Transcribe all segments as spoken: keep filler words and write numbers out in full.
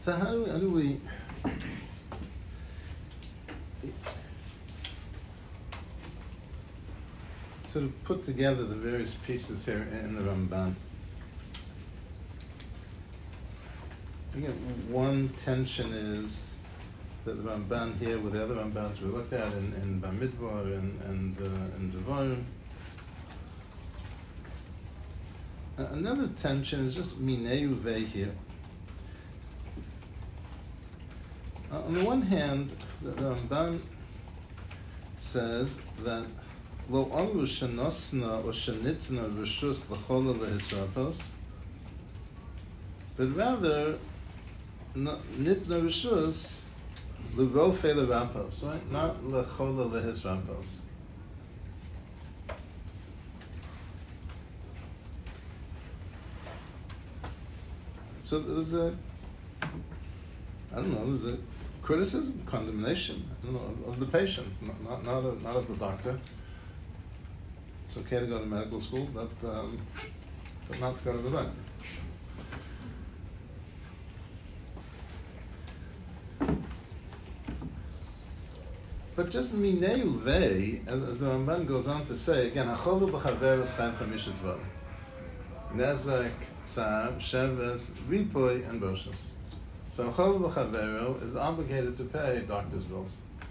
So how do we, how do we sort of put together the various pieces here in the Ramban? Again, one tension is that the Ramban here, with the other Rambans we looked at in, in Bamidbar and and uh, in Devarim. Uh, another tension is just Minei Uvei here. Uh, on the one hand, the, the Ramban says that Lo Amru Shenosna or Shenitna Rishus L'chola Lehisrapos, but rather Nitna Rishus L'rofe L'rampos, right? Not L'chola Lehisrapos. So there's a, I don't know, there's a criticism, condemnation, I don't know, of the patient, not not not of, not of the doctor. It's okay to go to medical school, but um, but not to go to the doctor. But just minei uvei, as, as the Ramban goes on to say, again, hacholu b'chaveros chayv chamisha dvarim. Nezek, tzar, sheves, ripoy, and boshas. So hacholu b'chavero is obligated to pay doctor's bills.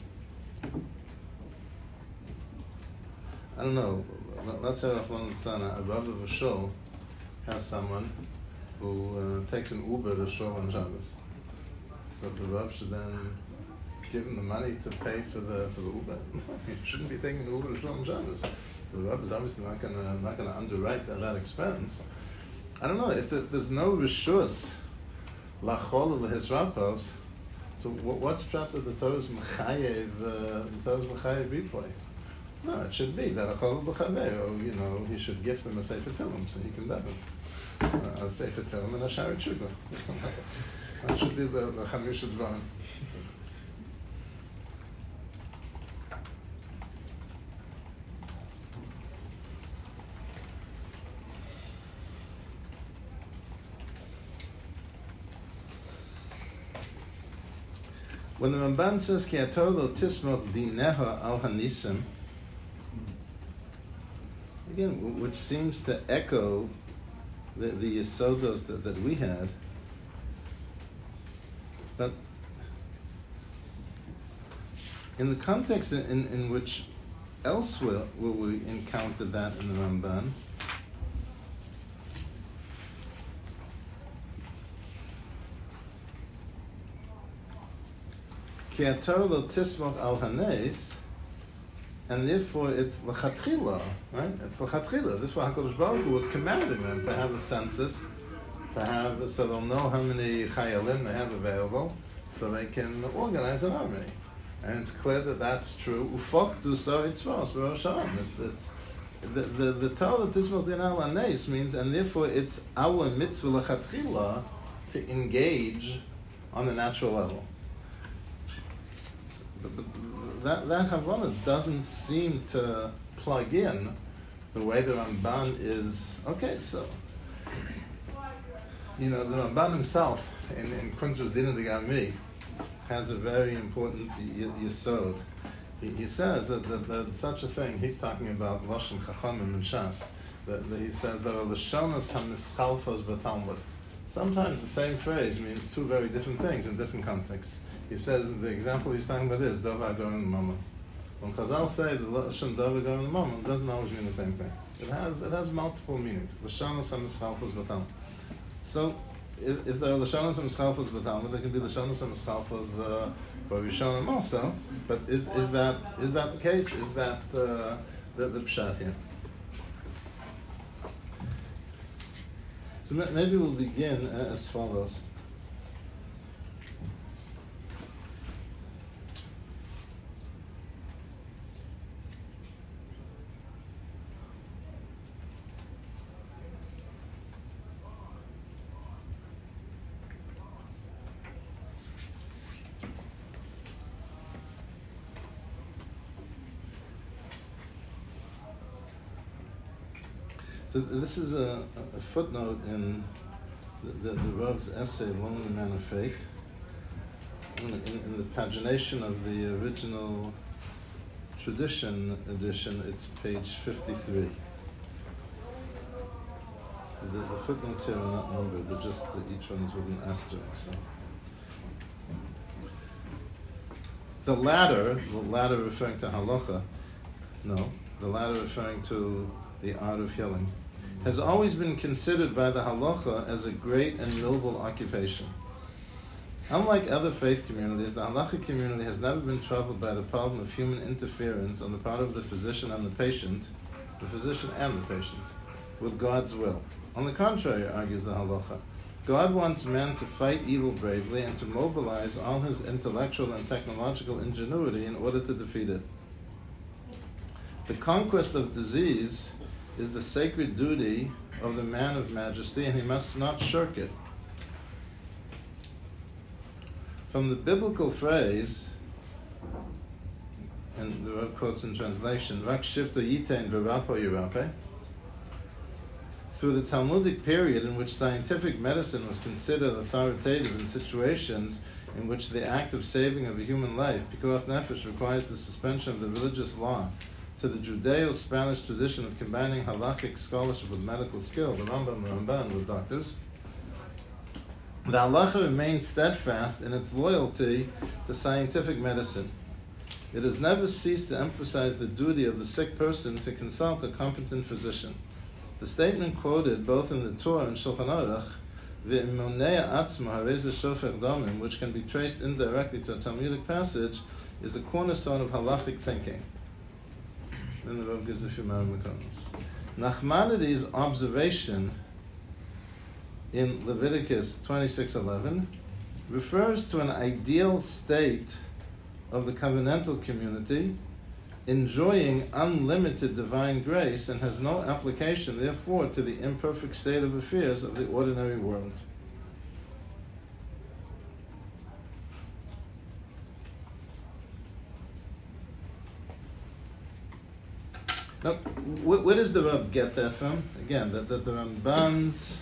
I don't know, let's say Rahman al-Thana, a Rav of a shul has someone who uh, takes an Uber to shul on Shabbos. So the Rav should then give him the money to pay for the for the Uber. He shouldn't be taking the Uber to shul on Shabbos. The Rav is obviously not gonna not gonna underwrite that, that expense. I don't know if the, there's no rishus lachol lehisrapos. So what, what's pshat that the Torah is mechayev uh, the Torah is mechayev replay? No, it should be that a chol b'chavero, you know, he should gift them a sefer Tehillim so he can daven uh, a sefer Tehillim and a shari tshuva. That should be the the chamisha dvarim. When the Ramban says ki ator lo tismot dineha al hanisim, again, which seems to echo the, the yisodos that, that we had, but in the context in, in which elsewhere will we encounter that in the Ramban, ki ator lo tismot al hanes, and therefore it's l'chatchila, right? It's l'chatchila. This is why HaKadosh Baruch Hu was commanding them to have a census, to have, so they'll know how many chayalim they have available, so they can organize an army. And it's clear that that's true. Ufok du so itzvos v'rosh hashanah. It's it's the the the Torah tismot din al hanes means, and therefore it's our mitzvah l'chatchila to engage on the natural level. But, but, That, that Havana doesn't seem to plug in the way the Ramban is. Okay, so, you know, the Ramban himself in, in Kuntrus Din of the Gami has a very important y- yesod. He, he says that, that, that such a thing, he's talking about Lashon Chachamim and Shas, that, that he says there are Lashonas HaMischalfos B'Talmud. Sometimes the same phrase means two very different things in different contexts. He says the example he's talking about is Dovar Goren Mama. When Chazal say the Lashon Dovar Goren Mama, it doesn't always mean the same thing. It has it has multiple meanings. Lashonos HaMischalfos B'Talmud. So if, if there are Lashonos HaMischalfos B'Talmud, there can be Lashonos HaMischalfos uh, for Rishonim also. But is is that is that the case? Is that uh, the, the pshat here? So maybe we'll begin as follows. So this is a, a footnote in the, the, the Rav's essay, Lonely Man of Faith. in, in, in the pagination of the original tradition edition, it's page fifty-three. The, the footnotes here are not numbered, they're just that each one is with an asterisk. So. The latter, the latter referring to halacha, no, the latter referring to the art of healing, has always been considered by the halacha as a great and noble occupation. Unlike other faith communities, the halacha community has never been troubled by the problem of human interference on the part of the physician and the patient, the physician and the patient, with God's will. On the contrary, argues the halacha, God wants man to fight evil bravely and to mobilize all his intellectual and technological ingenuity in order to defeat it. The conquest of disease is the sacred duty of the man of majesty, and he must not shirk it. From the biblical phrase, and the Rav quotes in translation, Rak shivto yitein v'rapo yirape, through the Talmudic period in which scientific medicine was considered authoritative in situations in which the act of saving of a human life, pikuach nefesh, requires the suspension of the religious law, to the Judeo-Spanish tradition of combining halakhic scholarship with medical skill, the Rambam and Ramban with doctors, the halacha remained steadfast in its loyalty to scientific medicine. It has never ceased to emphasize the duty of the sick person to consult a competent physician. The statement quoted both in the Torah and Shulchan Aruch, "Ve'immonei atzmo harei shofech damim," which can be traced indirectly to a Talmudic passage, is a cornerstone of halachic thinking. Then the Rav gives a few Maramakonos. Nachmanides' observation in Leviticus twenty-six eleven refers to an ideal state of the covenantal community enjoying unlimited divine grace, and has no application, therefore, to the imperfect state of affairs of the ordinary world. Now, wh- where does the Rav get that from? Again, that, that the Ramban's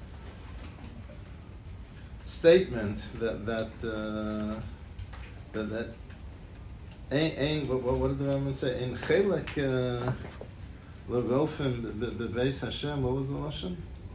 statement that that uh, that that Ein, ein, what, what did the Rambam say? In chelek l'rofim bebeis Hashem. What was the lashon?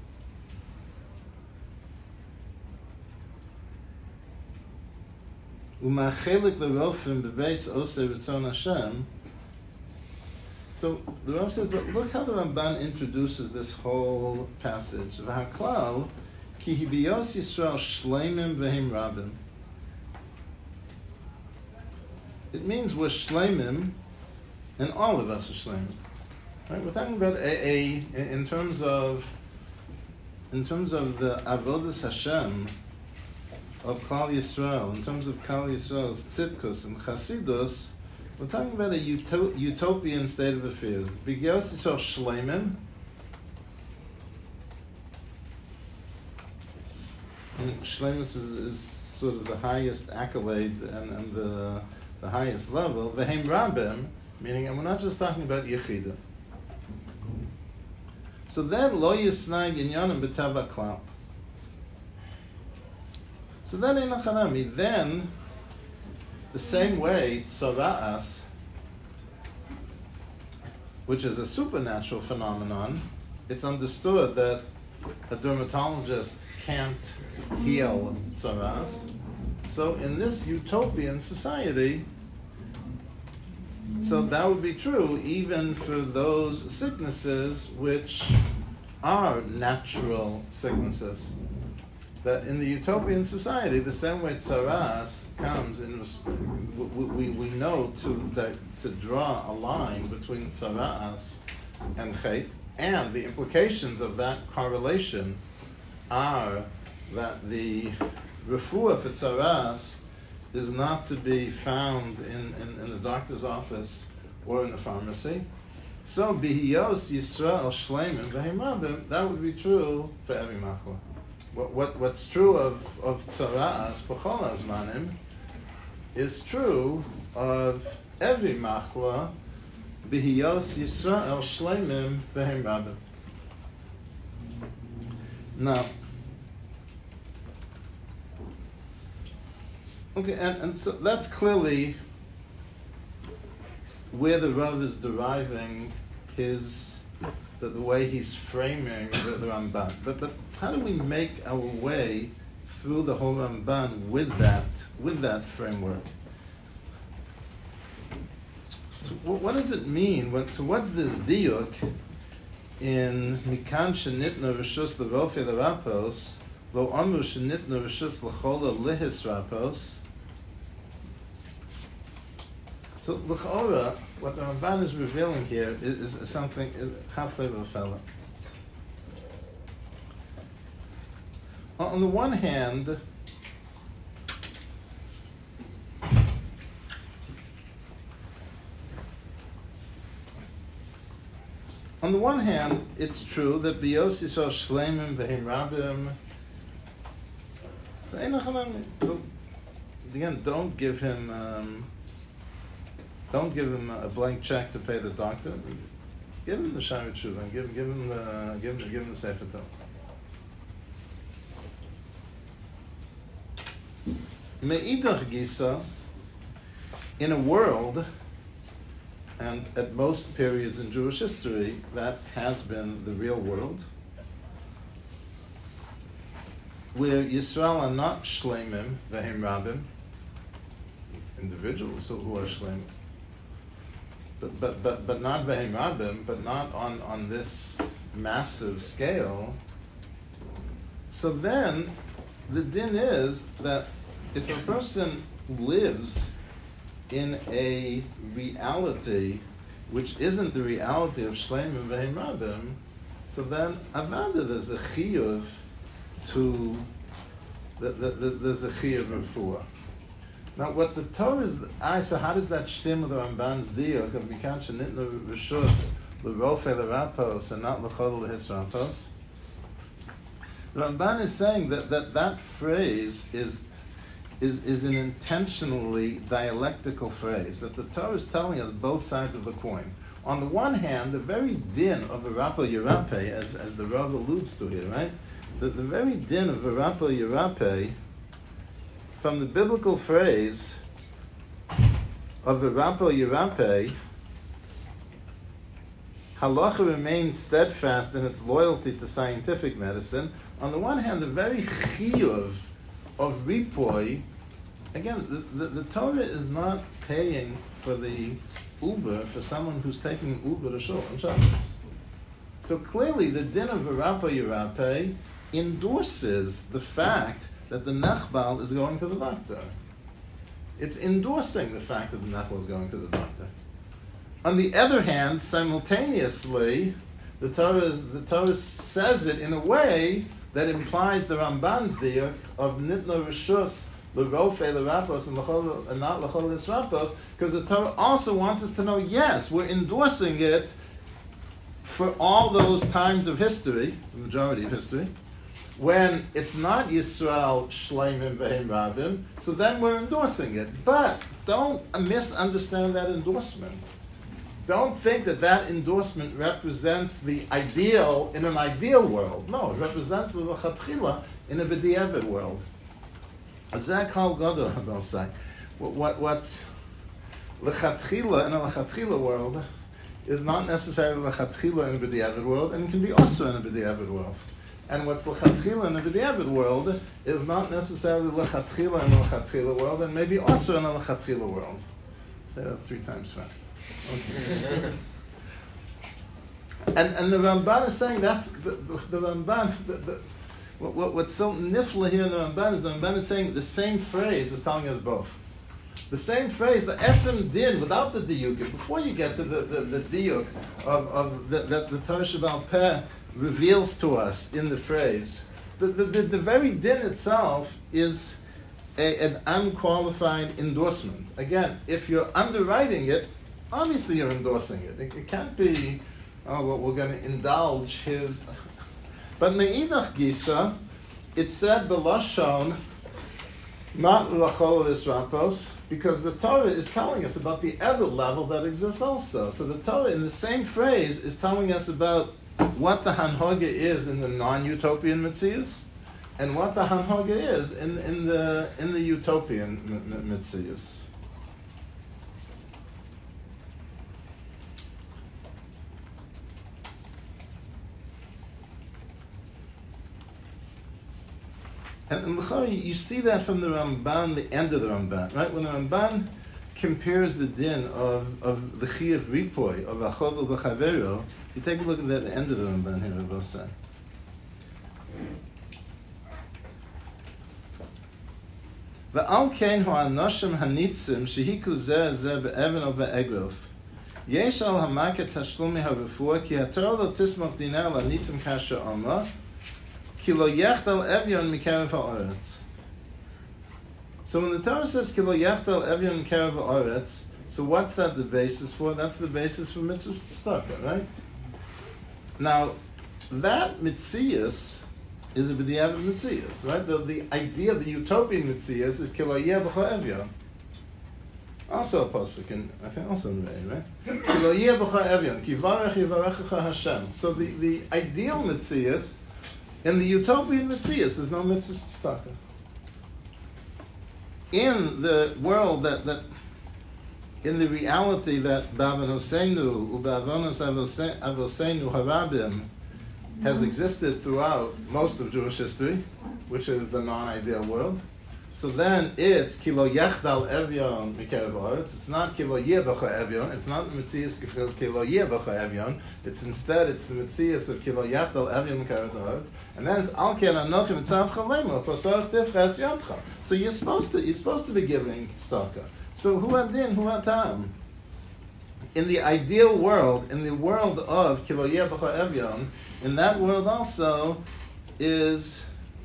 Umachelek l'rofim bebeis osei ritzon Hashem. So the Rambam says, but look how the Ramban introduces this whole passage. V'haklal ki hibiyos Yisrael shleimim v'him rabim. It means we're shleimim, and all of us are shleimim. Right? We're talking about a, a in terms of in terms of the avodas Hashem of Klal Yisrael, in terms of Klal Yisrael's tzidkus and chasidus, we're talking about a uto- utopian state of affairs. B'giyos Yisrael shleimim, and shleimus is, is sort of the highest accolade and, and the the highest level, v'heim rabim, meaning, and we're not just talking about yechidim. So then, lo yisnai inyanim b'teva klal. So then, in Achanami, then, the same way, tzara'as, which is a supernatural phenomenon, it's understood that a dermatologist can't heal tzara'as. So in this utopian society, so that would be true even for those sicknesses which are natural sicknesses. That in the utopian society, the same way tzaras comes in, we, we, we know to, to draw a line between tzaras and chet, and the implications of that correlation are that the refuah for tzaras is not to be found in, in, in the doctor's office or in the pharmacy. So, bihiyos Yisrael shleimim v'heim rabim, that would be true for every machla. What, what what's true of of tzara'as b'chol hazmanim is true of every machla. Bihiyos Yisrael shleimim v'heim rabim. Now, Okay, and, and so that's clearly where the Rav is deriving his, the, the way he's framing the, the Ramban. But, but how do we make our way through the whole Ramban with that, with that framework? So what does it mean? What, so what's this diuk in Mikan Shenitna Rishus L'Rofe L'Rapos Lo Amru Shenitna Rishus L'Chola Lihis Rapos? So l'chora, what the Ramban is revealing here is, is something, is halfway of a fellow. On the one hand, on the one hand, it's true that Biyos Yisrael Shleimim V'Hem Rabim. So again, don't give him. Um, Don't give him a blank check to pay the doctor. Give him the Sharet Shuvah and give, give him the give him, give him the Sefer Torah. Me'idach Gisa, in a world, and at most periods in Jewish history, that has been the real world, where Yisrael are not shleimim v'hem rabim, individuals who are shleimim. But, but but but not v'hem rabim, but not on, on this massive scale. So then, the din is that if a person lives in a reality which isn't the reality of shleimim v'hem rabim, so then avada there's a chiyuv to the, the, the, there's a chiyuv refuah. Now, what the Torah is, I so how does that stem with the Ramban's diuk of Mikan Shenitna Rishus L'Rofe L'Rapos and not L'Chol L'His Rapos? The Ramban is saying that that, that phrase is, is, is an intentionally dialectical phrase, that the Torah is telling us both sides of the coin. On the one hand, the very din of V'Rapo Yerape, as, as the Rav alludes to here, right? The, the very din of V'Rapo Yerape, from the biblical phrase of V'Rapo Yerape, halacha remains steadfast in its loyalty to scientific medicine. On the one hand, the very chiyuv of ripoi, again, the, the, the Torah is not paying for the Uber for someone who's taking Uber to shul on Shabbos. So clearly, the din of V'Rapo Yerape endorses the fact that the Nechbal is going to the doctor. It's endorsing the fact that the Nechbal is going to the doctor. On the other hand, simultaneously, the Torah, is, the Torah says it in a way that implies the Ramban's diuk of Nitna Rishus, L'Rofe, L'Rapos, and, and not L'Chol L'His Rapos, because the Torah also wants us to know, yes, we're endorsing it for all those times of history, the majority of history, when it's not Yisrael Shleimim V'Hem Rabim, so then we're endorsing it. But don't misunderstand that endorsement. Don't think that that endorsement represents the ideal in an ideal world. No, it represents the L'Chatchila in a B'di'evet world. Azeh Kal Gadol, they'll say. What, what, what L'Chatchila in a L'Chatchila world is not necessarily L'Chatchila in a B'di'evet world, and it can be also in a B'di'evet world. And what's l'chatchila in the B'di'evet world is not necessarily l'chatchila in the l'chatchila world, and maybe also in a l'chatchila world. Say that three times fast. Okay. and and the Ramban is saying that's the, the, the Ramban. The, the, what, what, what's so nifla here in the Ramban is the Ramban is saying the same phrase is telling us both. The same phrase, the etzem din, without the diuk. Before you get to the, the, the diuk of, of the, that the Torah Sheba'al Peh reveals to us in the phrase, the, the, the, the very din itself is a, an unqualified endorsement. Again, if you're underwriting it, obviously you're endorsing it. It, it can't be, oh, well, we're going to indulge his... But me'idach gisa, it said b'lashon, not l'chol L'His Rapos, because the Torah is telling us about the other level that exists also. So the Torah, in the same phrase, is telling us about what the hanhoga is in the non-utopian Metzius, and what the Hanhaga is in, in the in the utopian Mitzias. And, and L'chari, you see that from the Ramban, the end of the Ramban, right? When the Ramban compares the din of, of the Chiyuv Ripoy, of Achol V'Chavero, you take a look at that, the end of the Ramban here, I will say. V'al kein ha'anoshim hanitzim shehiku zeh zeh be'even o be'egrof yesh al hamaket tashlumi ha'refua ki haTorah lo tismach dinah la'nisim kasher amma ki lo yechtal evyon mikarev ha'oretz. So when the Torah says ki lo yechtal evyon mikarev ha'oretz, so what's that the basis for? That's the basis for mitzvah tzedakah, right? Now, that mitzias is a b'diavad mitzias, right? The, the idea, the utopian mitzias is ki lo yeh b'cha evyon. Also a pasuk, and I think also in the A, right? Ki lo yeh b'cha evyon, ki varech yivarechecha Hashem. So the, the ideal mitzias, in the utopian mitzias, there's no mitzvah tzedakah. In the world that, that in the reality that Ba'avan Hoseinu, U'ba'avonos Avoseinu Harabim, has existed throughout most of Jewish history, which is the non-ideal world. So then it's Kilo Yechdal Evyon Mikerev Haaretz. It's not Kilo Yebacha Evyon. It's not the Metzias of Kilo Yebacha Evyon. It's instead, it's the Metzias of Kilo Yechdal Evyon Mikerev Haaretz. And then it's Al Ken Anochim Etzav Chalemo Posarach Tifches Yotcha. So you're supposed to, you're supposed to be giving tzedakah. So Hu Adin, Hu Atam. In the ideal world, in the world of Kilo Yebacha Evyon, in that world also is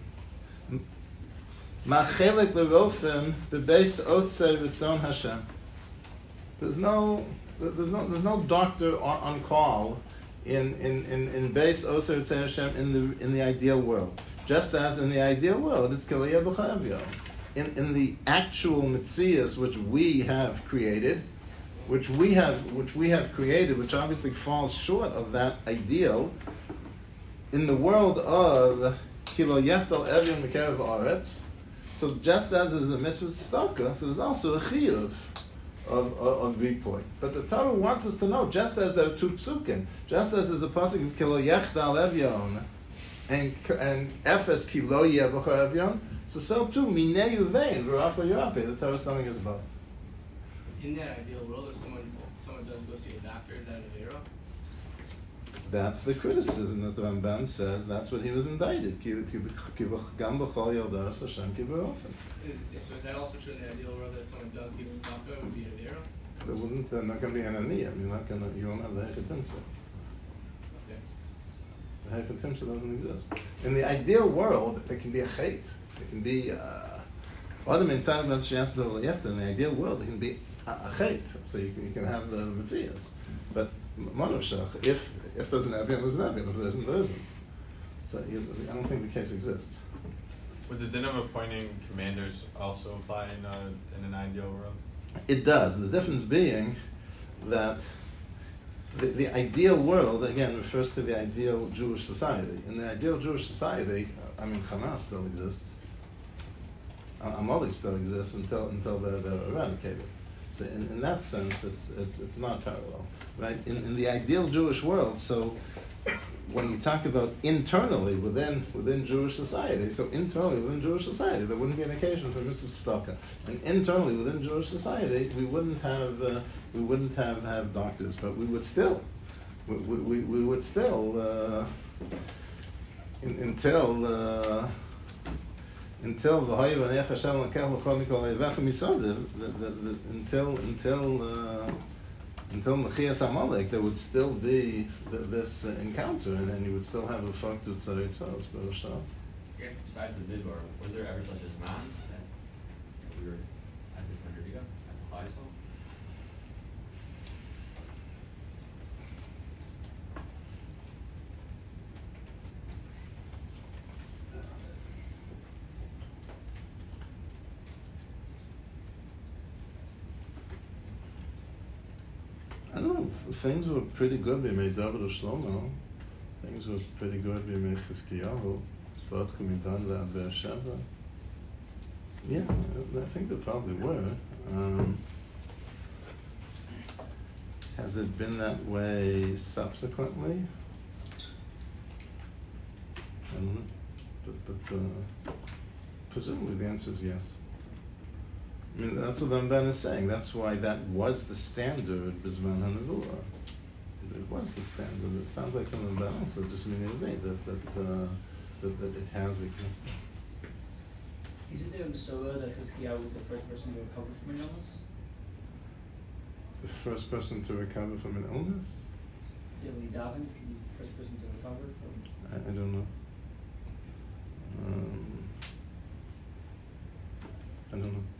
Machelek Lerofim Bebeis Otzei Ritzon Hashem. There's no, there's no, there's no doctor on, on call in in in in Beis Otzei Ritzon Hashem in the in the ideal world. Just as in the ideal world, it's Kilo Yebacha Evyon. In in the actual mitzias which we have created, which we have which we have created, which obviously falls short of that ideal. In the world of Kilo Yechtal Evyon Mikerev Haaretz, so just as there's a mitzvah tzedakah, so there's also a chiyuv of, of, of ripoy. But the Torah wants us to know, just as there are two psukim, just as there's a pasuk of Kilo Yechtal Evyon and and Efes Kilo Yebacha Evyon, so so too Minei Yuvein V'Rapa Yerape. The Torah is telling us about. In that ideal world, if someone someone does go see a doctor, is that an avera? That's the criticism that the Ramban says. That's what he was indicted. Is, so is that also true in the ideal world that if someone does give tzedakah, it would be an avera? There wouldn't. They're not going to be an aniyah. You're not going to. You won't have the hechatimsa. Okay. The hechatimsa doesn't exist. In the ideal world, it can be a chait. It can be. Other inside of the in the ideal world, it can be a, a chait. So you can, you can have the mitzias. But Monoshach, if if there's an Evyon, there's an Evyon. If there isn't, there isn't. So I don't think the case exists. Would the din of appointing commanders also apply in a, in an ideal world? It does. The difference being that the, the ideal world, again, refers to the ideal Jewish society. In the ideal Jewish society, I mean, Hamas still exists. Amalek still exists until until they're, they're eradicated. So in, in that sense, it's it's it's not parallel, right? In in the ideal Jewish world, so when you talk about internally within within Jewish society, so internally within Jewish society, there wouldn't be an occasion for mitzvah tzedakah, and internally within Jewish society, we wouldn't have uh, we wouldn't have, have doctors, but we would still we we, we would still uh, in, until. Uh, Until the Hashem until until uh, until Mechias Amalek, there would still be th- this uh, encounter, and then you would still have a fuck to tzarei tzos. I guess besides the midbar, was there ever such as man that we were at this Madriga as a Faisal? I don't know, things were pretty good. We made David of Shlomo. Things were pretty good. We made Chizkiyahu. both can be done at Beersheba? Yeah, I think there probably were. Um, has it been that way subsequently? I don't know. But, but uh, presumably the answer is yes. I mean, that's what the Ramban is saying. That's why that was the standard B'zman HaNevuah. It was the standard. It sounds like the Ramban also just meaning to me that that, uh, that that it has existed. Isn't there a Masorah that Chizkiyahu was the first person to recover from an illness? The first person to recover from an illness? Yeah, when he davened, he's the first person to recover from. I, I don't know. Um, I don't know.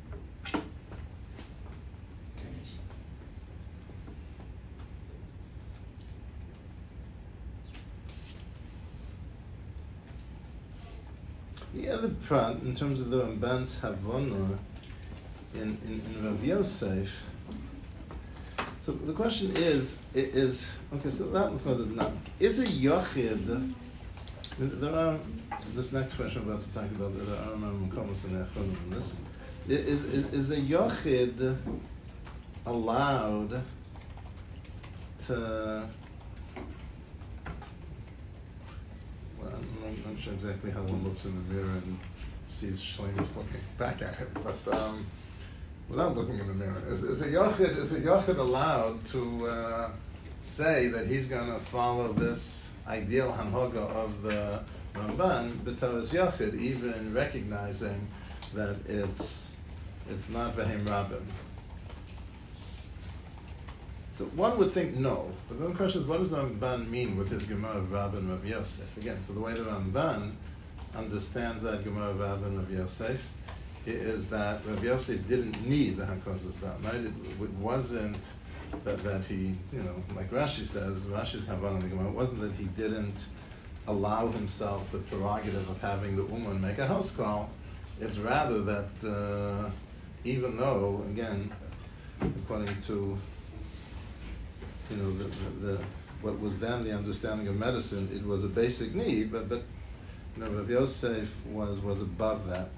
The other part, in terms of the Ramban's Havana in, in, in Rav Yosef, so the question is, it is, okay, so that was going to not, is a Yochid, there are, this next question I'm about to talk about, there are Makomos in Echon on this, is, is, is a Yochid allowed to, well, I'm not sure exactly how one looks in the mirror and sees Shlomis looking back at him, but um, without looking in the mirror, is, is a Yochid is a Yochid allowed to uh, say that he's going to follow this ideal Hanhoga of the Ramban, b'toras Yochid, even recognizing that it's it's not V'hem Rabim? So one would think no, but then the question is, what does the Ramban mean with his Gemara of Rabban Rav Yosef? Again, so the way the Ramban understands that Gemara of Rabban Rav Yosef is that Rav Yosef didn't need the Hakosas Dam, right? It, it wasn't that, that he, you know, like Rashi says, Rashi's Havan on the Gemara, it wasn't that he didn't allow himself the prerogative of having the Ummah make a house call. It's rather that uh, even though, again, according to you know, the, the, the, what was then the understanding of medicine, it was a basic need, but, but you know, Rav Yosef was, was above that.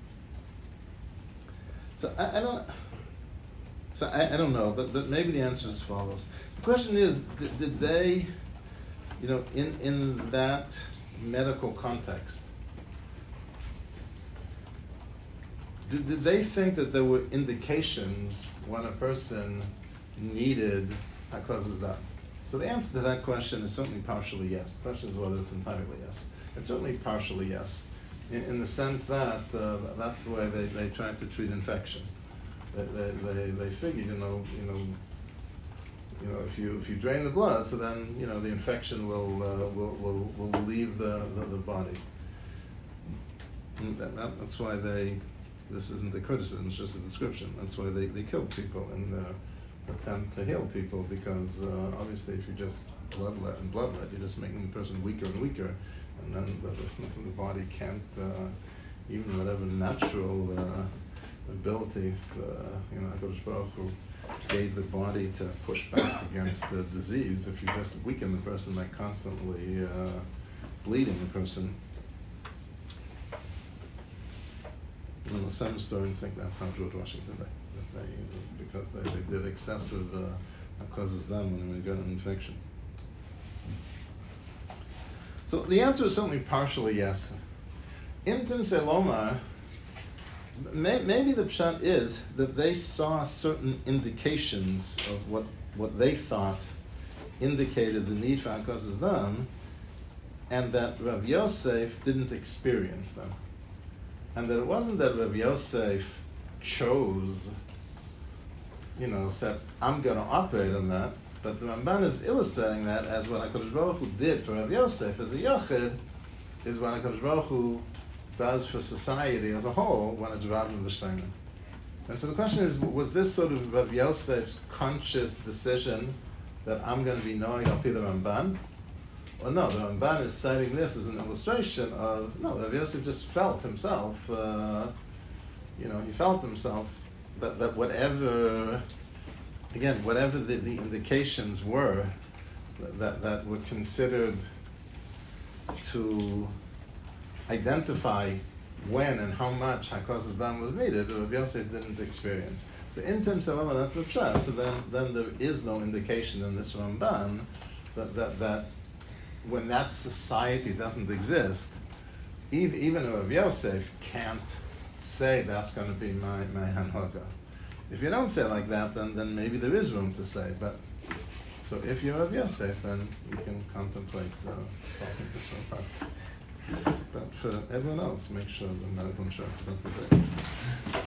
So I, I don't, so I, I don't know, but, but maybe the answer is as follows. The question is, did, did they, you know, in, in that medical context, did, did they think that there were indications when a person needed Hakosas Dam? So the answer to that question is certainly partially yes. The question is whether it's entirely yes. It's certainly partially yes, in, in the sense that uh, that's the way they, they tried to treat infection. They, they, they, they figured, you know, you know, you know, if you if you drain the blood, so then you know the infection will uh, will, will will leave the the, the body. And that, that, that's why they. This isn't a criticism; it's just a description. That's why they, they killed people in their attempt to heal people, because uh, obviously if you just bloodlet and bloodlet, you're just making the person weaker and weaker, and then the, the, the body can't, uh, even whatever natural uh, ability, uh, you know, HaKadosh Baruch Hu gave the body to push back against the disease. If you just weaken the person by constantly uh, bleeding the person, you know, some historians think that's how George Washington died. They, because they, they did excessive uh, Hakosas Dam when they got an infection. So the answer is certainly partially yes. In Timsei Lomar, may, maybe the pshat is that they saw certain indications of what, what they thought indicated the need for Hakosas Dam, and that Rav Yosef didn't experience them. And that it wasn't that Rav Yosef chose, you know, said, I'm going to operate on that, but the Ramban is illustrating that as what HaKadosh Baruch Hu did for Rav Yosef as a Yochid, is what HaKadosh Baruch Hu does for society as a whole when it's Rav and V'Shteinim. And so the question is, was this sort of Rav Yosef's conscious decision that I'm going to be knowing Al Pi the Ramban? Or no, the Ramban is citing this as an illustration of, no, Rav Yosef just felt himself, uh, you know, he felt himself that, that whatever, again, whatever the, the indications were that, that were considered to identify when and how much Hakosas Dam was needed, Rav Yosef didn't experience. So in terms of Rambam, that's the pshat. So then, then there is no indication in this Ramban that, that, that when that society doesn't exist, even, even Rav Yosef can't say that's going to be my, my hanhaga. If you don't say like that, then, then maybe there is room to say. But so if you're Rav Yosef, then you can contemplate uh, talking this one part. But for everyone else, make sure the medical insurance is up to date.